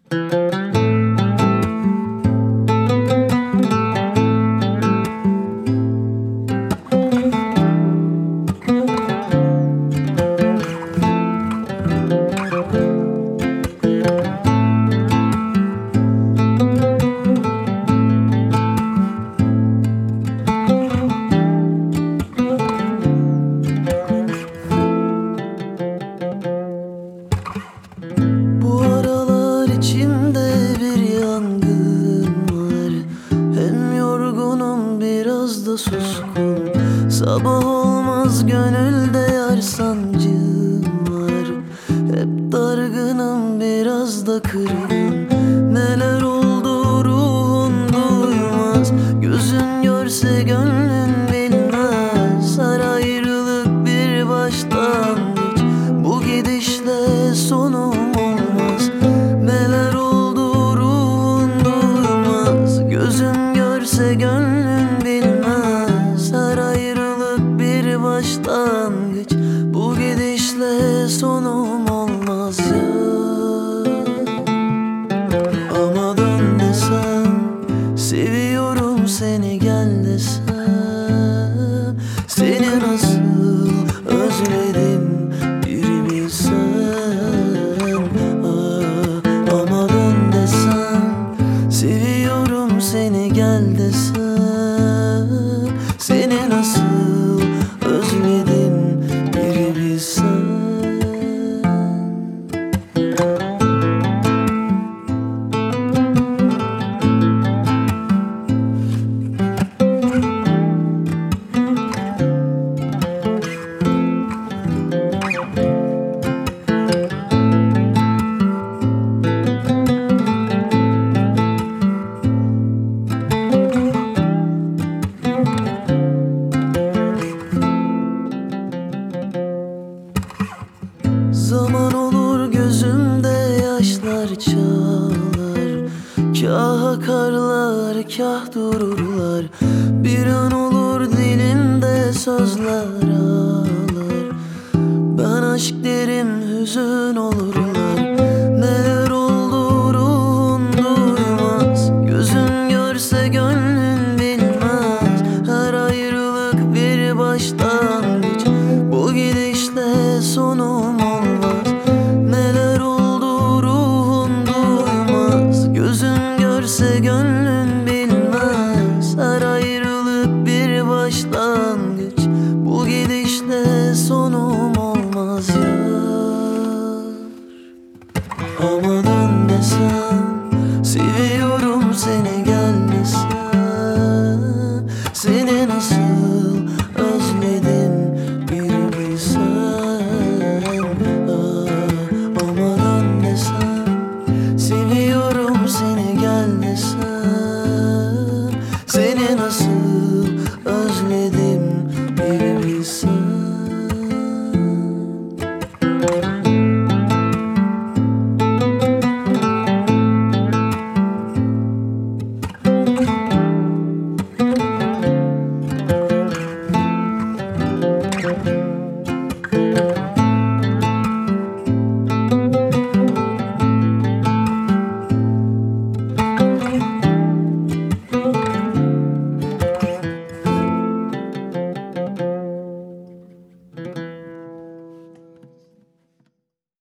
Bu aralar içimde bir yangın var. Hem yorgunum biraz da suskun. Sabah olmaz gönülde yar sancım var. Hep dargınım biraz da kırgın. Neler oldu ruhun duymaz. Gözün görse gönlün bilmez. Her ayrılık bir başlangıç. Bu gidişle sonum olmaz. Neler oldu ruhun duymaz. Gözün görse gönlün bilmez. Her ayrılık bir başlangıç. Bu gidişle sonum olmaz ya. Ama dön desem, seviyorum seni gel desem, seni nasıl özledim bir bilsen. Ama dön desem, seviyorum seni gel desem, seni nasıl özledim bir bilsen. Zaman olur gözümde yaşlar çağlar. Kah akarlar kah dururlar. Bir an olur dilimde sözler ağlar. Ben aşk derim hüzün olur.